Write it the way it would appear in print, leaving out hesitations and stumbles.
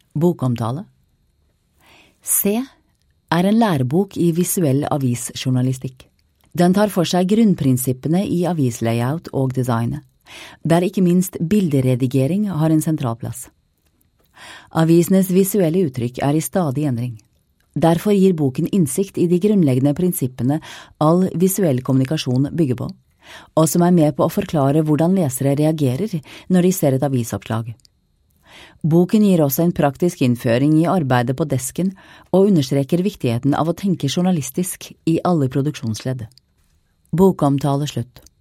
Bokomtale. Se er en lærebok i visuell avisjournalistikk. Den tar for seg grunnprinsippene i avislayout og designet, der ikke minst bilderedigering har en sentral plass. Avisenes visuelle uttrykk er i stadig endring. Derfor gir boken innsikt i de grunnleggende prinsippene all visuell kommunikasjon bygger på, og som er med på å forklare hvordan lesere reagerer når de ser et avisoppslag. Boken gir også en praktisk innføring i arbeidet på desken og understreker viktigheten av å tenke journalistisk i alle produksjonsledd. Bokomtale slutt.